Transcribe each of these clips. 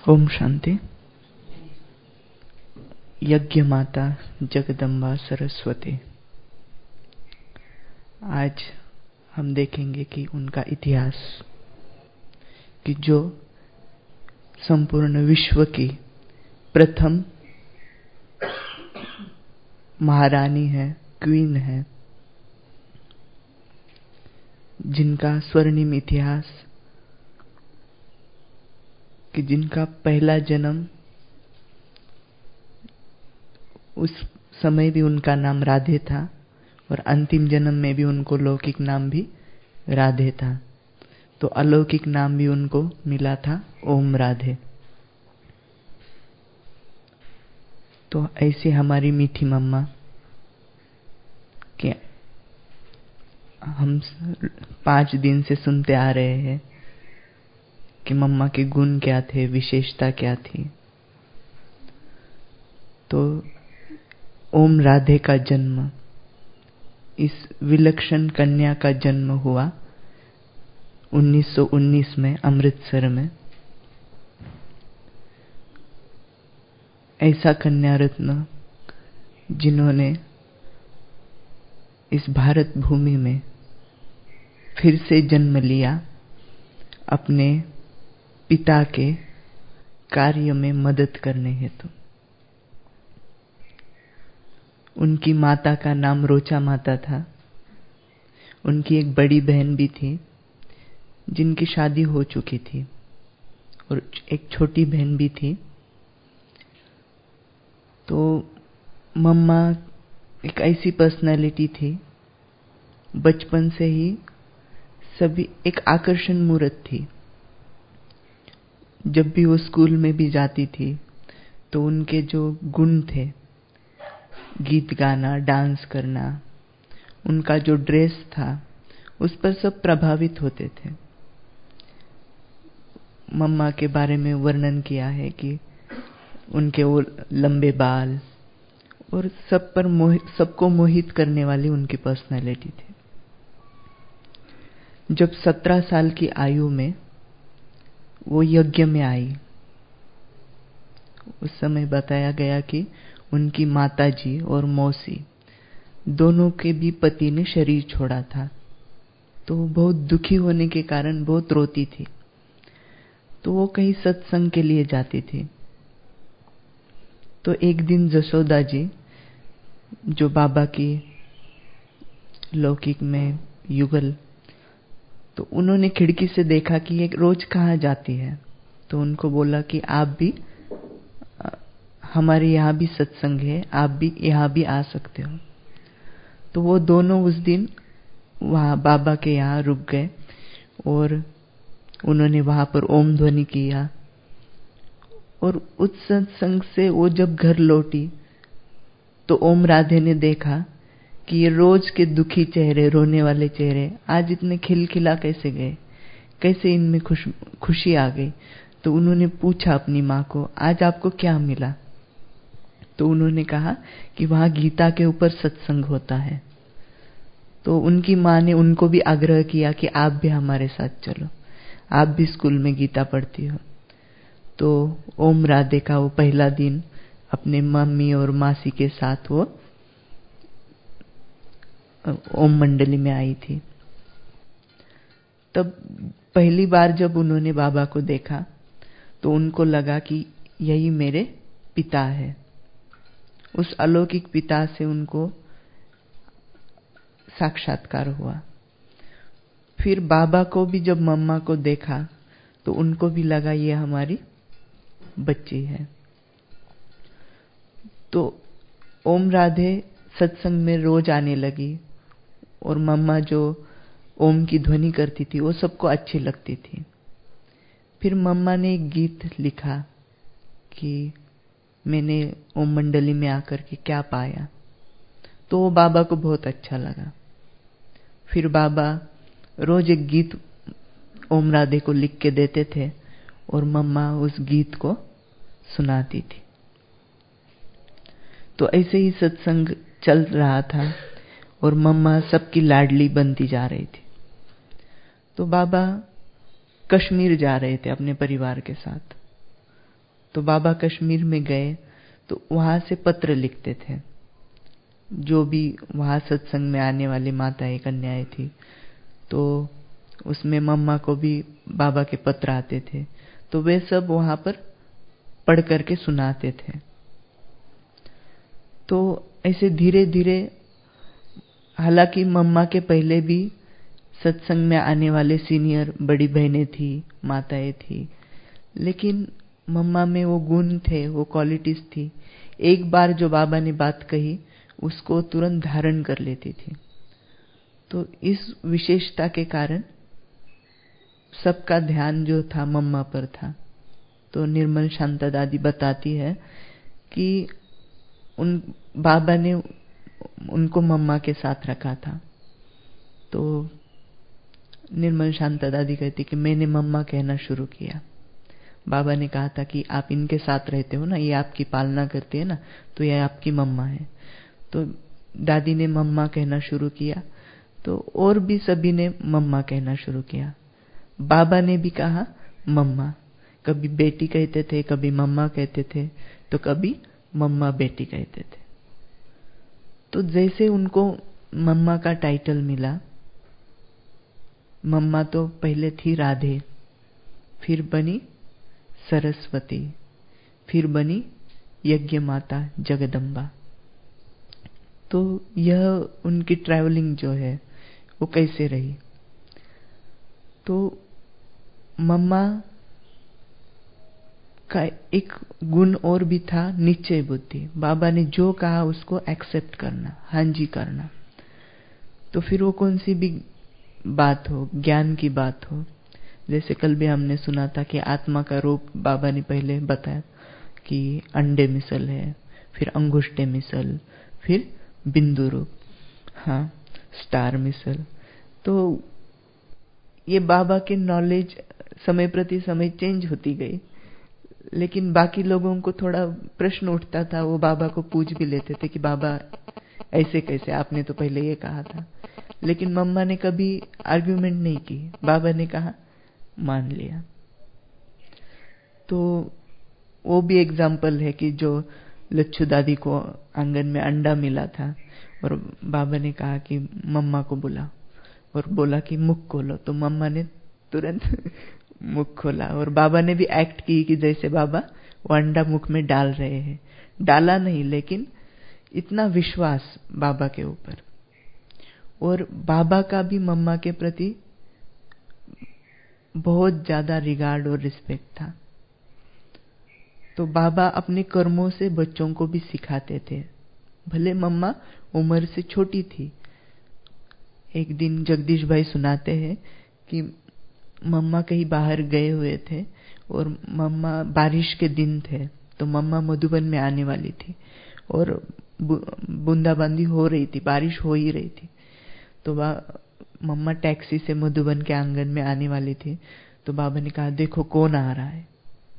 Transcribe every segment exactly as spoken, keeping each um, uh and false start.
ओम शांति। यज्ञ माता जगदम्बा सरस्वती। आज हम देखेंगे कि उनका इतिहास, कि जो संपूर्ण विश्व की प्रथम महारानी है, क्वीन है, जिनका स्वर्णिम इतिहास, कि जिनका पहला जन्म उस समय भी उनका नाम राधे था और अंतिम जन्म में भी उनको लौकिक नाम भी राधे था। तो अलौकिक नाम भी उनको मिला था ओम राधे। तो ऐसे हमारी मीठी मम्मा के हम पांच दिन से सुनते आ रहे हैं कि मम्मा के गुण क्या थे, विशेषता क्या थी। तो ओम राधे का जन्म, इस विलक्षण कन्या का जन्म हुआ उन्नीस सौ उन्नीस में अमृतसर में। ऐसा कन्या रत्न जिन्होंने इस भारत भूमि में फिर से जन्म लिया, अपने पिता के कार्य में मदद करने हेतु। उनकी माता का नाम रोचा माता था। उनकी एक बड़ी बहन भी थी जिनकी शादी हो चुकी थी, और एक छोटी बहन भी थी। तो मम्मा एक ऐसी पर्सनालिटी थी, बचपन से ही सभी एक आकर्षण मूर्त थी। जब भी वो स्कूल में भी जाती थी तो उनके जो गुण थे, गीत गाना, डांस करना, उनका जो ड्रेस था, उस पर सब प्रभावित होते थे। मम्मा के बारे में वर्णन किया है कि उनके वो लंबे बाल और सब पर मोह, सबको मोहित करने वाली उनकी पर्सनैलिटी थी। जब सत्रह साल की आयु में वो यज्ञ में आई, उस समय बताया गया कि उनकी माताजी और मौसी दोनों के भी पति ने शरीर छोड़ा था। तो वो बहुत दुखी होने के कारण बहुत रोती थी। तो वो कहीं सत्संग के लिए जाती थी। तो एक दिन जशोदा जी, जो बाबा की लौकिक में युगल, तो उन्होंने खिड़की से देखा कि ये रोज कहाँ जाती है। तो उनको बोला कि आप भी, हमारे यहाँ भी सत्संग है, आप भी यहाँ भी आ सकते हो। तो वो दोनों उस दिन वहाँ बाबा के यहाँ रुक गए और उन्होंने वहाँ पर ओम ध्वनि किया। और उस सत्संग से वो जब घर लौटी तो ओम राधे ने देखा कि ये रोज के दुखी चेहरे, रोने वाले चेहरे आज इतने खिलखिला कैसे गए, कैसे इनमें खुश खुशी आ गई। तो उन्होंने पूछा अपनी माँ को, आज आपको क्या मिला? तो उन्होंने कहा कि वहाँ गीता के ऊपर सत्संग होता है। तो उनकी माँ ने उनको भी आग्रह किया कि आप भी हमारे साथ चलो, आप भी स्कूल में गीता पढ़ती हो। तो ओम राधे का वो पहला दिन अपने मम्मी और मासी के साथ वो ओम मंडली में आई थी। तब पहली बार जब उन्होंने बाबा को देखा तो उनको लगा कि यही मेरे पिता है। उस अलौकिक पिता से उनको साक्षात्कार हुआ। फिर बाबा को भी जब मम्मा को देखा तो उनको भी लगा ये हमारी बच्ची है। तो ओम राधे सत्संग में रोज आने लगी और मम्मा जो ओम की ध्वनि करती थी वो सबको अच्छी लगती थी। फिर मम्मा ने एक गीत लिखा कि मैंने ओम मंडली में आकर के क्या पाया। तो वो बाबा को बहुत अच्छा लगा। फिर बाबा रोज एक गीत ओम राधे को लिख के देते थे और मम्मा उस गीत को सुनाती थी। तो ऐसे ही सत्संग चल रहा था और मम्मा सबकी लाडली बनती जा रही थी। तो बाबा कश्मीर जा रहे थे अपने परिवार के साथ। तो बाबा कश्मीर में गए तो वहां से पत्र लिखते थे, जो भी वहां सत्संग में आने वाली माताएं कन्याएं थी, तो उसमें मम्मा को भी बाबा के पत्र आते थे, तो वे सब वहां पर पढ़ करके सुनाते थे। तो ऐसे धीरे धीरे, हालांकि मम्मा के पहले भी सत्संग में आने वाले सीनियर बड़ी बहनें थी, माताएं थी, लेकिन मम्मा में वो गुण थे, वो क्वालिटीज थी। एक बार जो बाबा ने बात कही उसको तुरंत धारण कर लेती थी। तो इस विशेषता के कारण सबका ध्यान जो था मम्मा पर था। तो निर्मल शांता दादी बताती है कि उन बाबा ने उनको मम्मा के साथ रखा था। तो निर्मल शांता दादी कहती कि मैंने मम्मा कहना शुरू किया। बाबा ने कहा था कि आप इनके साथ रहते हो ना, ये आपकी पालना करती है ना, तो ये आपकी मम्मा है। तो दादी ने मम्मा कहना शुरू किया, तो और भी सभी ने मम्मा कहना शुरू किया। बाबा ने भी कहा मम्मा, कभी बेटी कहते थे, कभी मम्मा कहते थे, तो कभी मम्मा बेटी कहते थे। तो जैसे उनको मम्मा का टाइटल मिला, मम्मा तो पहले थी राधे, फिर बनी सरस्वती, फिर बनी यज्ञ माता जगदम्बा। तो यह उनकी ट्रैवलिंग जो है वो कैसे रही। तो मम्मा का एक गुण और भी था, निश्चय बुद्धि। बाबा ने जो कहा उसको एक्सेप्ट करना, हाँ जी करना। तो फिर वो कौन सी भी बात हो, ज्ञान की बात हो, जैसे कल भी हमने सुना था कि आत्मा का रूप बाबा ने पहले बताया कि अंडे मिसल है, फिर अंगुष्ठे मिसल, फिर बिंदु रूप, हाँ स्टार मिसल। तो ये बाबा की नॉलेज समय प्रति समय चेंज होती गई, लेकिन बाकी लोगों को थोड़ा प्रश्न उठता था। वो बाबा को पूछ भी लेते थे कि बाबा ऐसे कैसे, आपने तो पहले ये कहा था। लेकिन मम्मा ने कभी आर्ग्यूमेंट नहीं की, बाबा ने कहा मान लिया। तो वो भी एग्जाम्पल है कि जो लच्छू दादी को आंगन में अंडा मिला था और बाबा ने कहा कि मम्मा को बुला, और बोला कि मुख खोलो, तो मम्मा ने तुरंत मुख खोला। और बाबा ने भी एक्ट की कि जैसे बाबा वो अंडा मुख में डाल रहे हैं। डाला नहीं, लेकिन इतना विश्वास बाबा के ऊपर। और बाबा का भी मम्मा के प्रति बहुत ज्यादा रिगार्ड और रिस्पेक्ट था। तो बाबा अपने कर्मों से बच्चों को भी सिखाते थे, भले मम्मा उम्र से छोटी थी। एक दिन जगदीश भाई सुनाते हैं कि मम्मा कहीं बाहर गए हुए थे और मम्मा, बारिश के दिन थे, तो मम्मा मधुबन में आने वाली थी और बूंदाबांदी हो रही थी, बारिश हो ही रही थी। तो मम्मा टैक्सी से मधुबन के आंगन में आने वाली थी। तो बाबा ने कहा देखो कौन आ रहा है,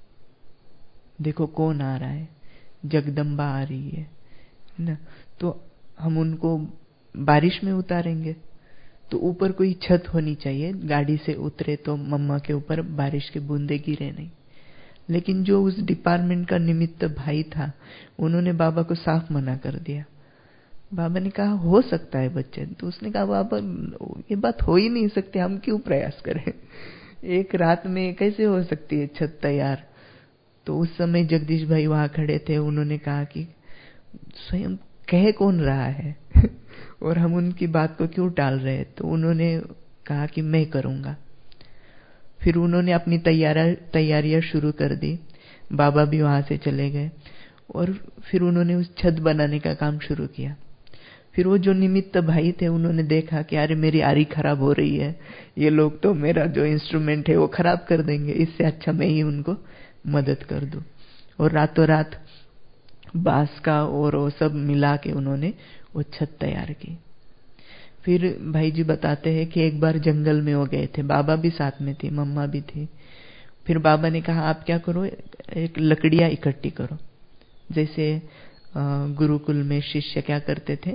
देखो कौन आ रहा है, जगदम्बा आ रही है ना। तो हम उनको बारिश में उतारेंगे, तो ऊपर कोई छत होनी चाहिए, गाड़ी से उतरे तो मम्मा के ऊपर बारिश के बूंदे गिरे नहीं। लेकिन जो उस डिपार्टमेंट का निमित्त भाई था, उन्होंने बाबा को साफ मना कर दिया। बाबा ने कहा हो सकता है बच्चे, तो उसने कहा बाबा ये बात हो ही नहीं सकती, हम क्यों प्रयास करें, एक रात में कैसे हो सकती है छत तैयार। तो उस समय जगदीश भाई वहां खड़े थे, उन्होंने कहा कि स्वयं कह कौन रहा है और हम उनकी बात को क्यों टाल रहे। तो उन्होंने कहा कि मैं करूंगा। फिर उन्होंने अपनी तैयार तैयारियां शुरू कर दी। बाबा भी वहां से चले गए और फिर उन्होंने उस छत बनाने का काम शुरू किया। फिर वो जो निमित्त भाई थे, उन्होंने देखा कि अरे मेरी आरी खराब हो रही है, ये लोग तो मेरा जो इंस्ट्रूमेंट है वो खराब कर देंगे, इससे अच्छा मैं ही उनको मदद कर दूं। और रातों रात बांस का और वो सब मिला के उन्होंने वो छत तैयार की। फिर भाई जी बताते हैं कि एक बार जंगल में वो गए थे, बाबा भी साथ में थी, मम्मा भी थी। फिर बाबा ने कहा आप क्या करो, एक लकड़ियां इकट्ठी करो। जैसे गुरुकुल में शिष्य क्या करते थे,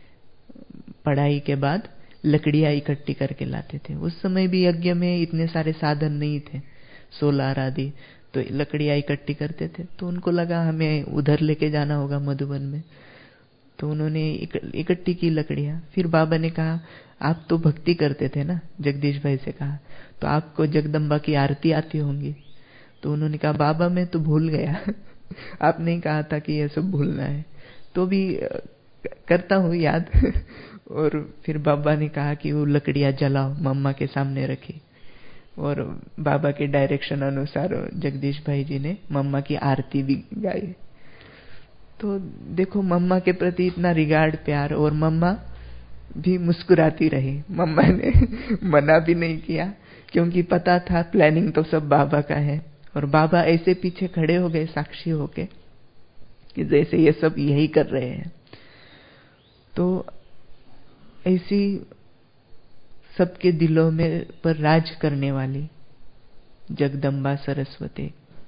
पढ़ाई के बाद लकड़ियां इकट्ठी करके लाते थे। उस समय भी यज्ञ में इतने सारे साधन नहीं थे, सोलार आदि, तो लकड़ियाँ इकट्ठी करते थे। तो उनको लगा हमें उधर लेके जाना होगा मधुबन में, तो उन्होंने इकट्ठी की लकड़ियाँ। फिर बाबा ने कहा आप तो भक्ति करते थे ना, जगदीश भाई से कहा, तो आपको जगदम्बा की आरती आती होंगी। तो उन्होंने कहा बाबा मैं तो भूल गया आपने ही कहा था कि ये सब भूलना है, तो भी करता हूँ याद और फिर बाबा ने कहा कि वो लकड़ियाँ जलाओ, मम्मा के सामने रखी, और बाबा के डायरेक्शन अनुसार जगदीश भाई जी ने मम्मा की आरती भी गाई। तो देखो मम्मा के प्रति इतना रिगार्ड, प्यार, और मम्मा भी मुस्कुराती रही। मम्मा ने मना भी नहीं किया, क्योंकि पता था प्लानिंग तो सब बाबा का है, और बाबा ऐसे पीछे खड़े हो गए साक्षी होके कि जैसे ये सब यही कर रहे हैं। तो ऐसी सबके दिलों में पर राज करने वाली जगदम्बा सरस्वती,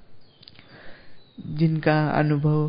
जिनका अनुभव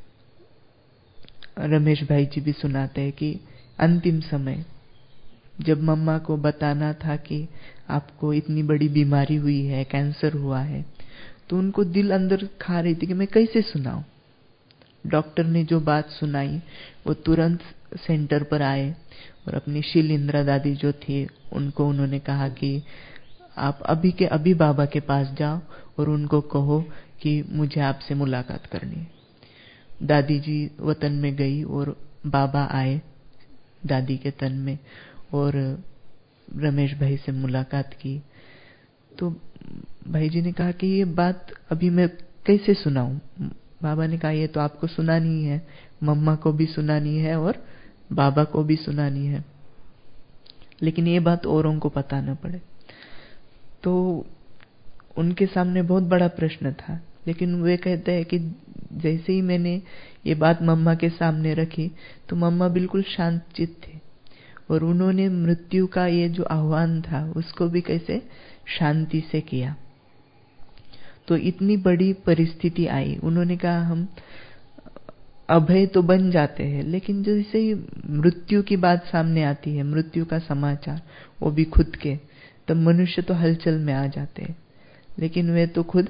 रमेश भाई जी भी सुनाते हैं कि अंतिम समय जब मम्मा को बताना था कि आपको इतनी बड़ी बीमारी हुई है, कैंसर हुआ है, तो उनको दिल अंदर खा रही थी कि मैं कैसे सुनाऊं। डॉक्टर ने जो बात सुनाई वो तुरंत सेंटर पर आए और अपनी शीलिंद्रा दादी जो थी उनको उन्होंने कहा कि आप अभी के अभी बाबा के पास जाओ और उनको कहो कि मुझे आपसे मुलाकात करनी है। दादी जी वतन में गई और बाबा आए दादी के तन में और रमेश भाई से मुलाकात की। तो भाई जी ने कहा कि ये बात अभी मैं कैसे सुनाऊं। बाबा ने कहा ये तो आपको सुनानी है, मम्मा को भी सुनानी है और बाबा को भी सुनानी है, लेकिन ये बात औरों को पता न पड़े। तो उनके सामने बहुत बड़ा प्रश्न था, लेकिन वे कहते हैं कि जैसे ही मैंने ये बात मम्मा के सामने रखी तो मम्मा बिल्कुल शांत चित्त थे, और उन्होंने मृत्यु का ये जो आह्वान था उसको भी कैसे शांति से किया। तो इतनी बड़ी परिस्थिति आई, उन्होंने कहा हम अभय तो बन जाते हैं, लेकिन जैसे ही मृत्यु की बात सामने आती है, मृत्यु का समाचार, वो भी खुद के, तब मनुष्य तो हलचल में आ जाते हैं। लेकिन वे तो खुद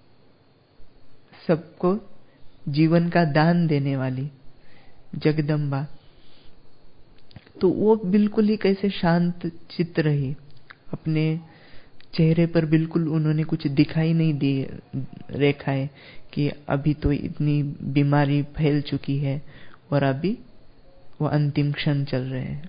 सबको जीवन का दान देने वाली जगदम्बा, तो वो बिल्कुल ही कैसे शांत चित्त रही। अपने चेहरे पर बिल्कुल उन्होंने कुछ दिखाई नहीं दी रेखाएं कि अभी तो इतनी बीमारी फैल चुकी है और अभी वो अंतिम क्षण चल रहे हैं।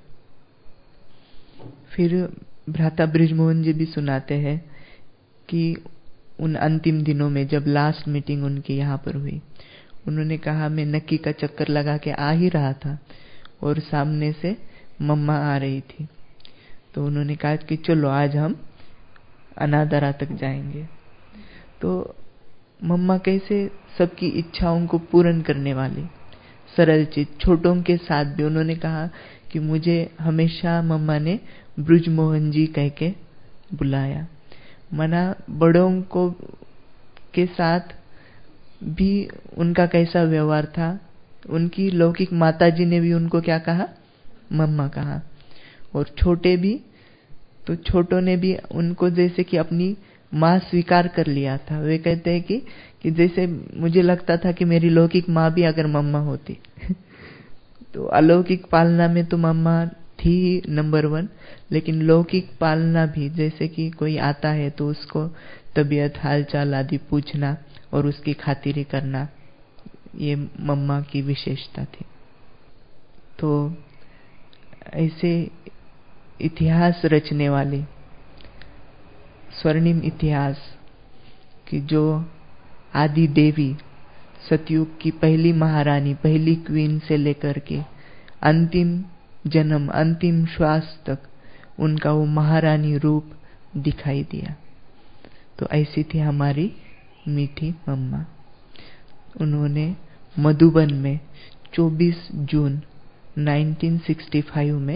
फिर भ्राता बृजमोहन जी भी सुनाते हैं कि उन अंतिम दिनों में जब लास्ट मीटिंग उनकी यहाँ पर हुई, उन्होंने कहा मैं नक्की का चक्कर लगा के आ ही रहा था और सामने से मम्मा आ रही थी। तो उन्होंने कहा कि चलो आज हम अनादरा तक जाएंगे। तो मम्मा कैसे सबकी इच्छाओं को पूर्ण करने वाली सरल चित, छोटों के साथ भी उन्होंने कहा कि मुझे हमेशा मम्मा ने बृजमोहन जी कह के बुलाया। मना बड़ों को के साथ भी उनका कैसा व्यवहार था, उनकी लौकिक माताजी ने भी उनको क्या कहा, मम्मा कहा, और छोटे भी, तो छोटों ने भी उनको जैसे कि अपनी माँ स्वीकार कर लिया था। वे कहते हैं कि, कि जैसे मुझे लगता था कि मेरी लौकिक माँ भी अगर मम्मा होती तो अलौकिक पालना में तो मम्मा थी ही नंबर वन, लेकिन लौकिक पालना भी, जैसे कि कोई आता है तो उसको तबीयत हालचाल आदि पूछना और उसकी खातिरी करना, ये मम्मा की विशेषता थी। तो ऐसे इतिहास रचने वाली, स्वर्णिम इतिहास की जो आदि देवी, सतयुग की पहली महारानी, पहली क्वीन से लेकर के अंतिम जन्म, अंतिम श्वास तक उनका वो महारानी रूप दिखाई दिया। तो ऐसी थी हमारी मीठी मम्मा। उन्होंने मधुबन में चौबीस जून उन्नीस सौ पैंसठ में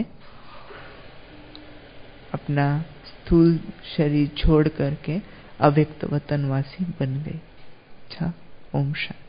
अपना स्थूल शरीर छोड़ करके अव्यक्त वतनवासी बन गए। अच्छा, ओम शांति।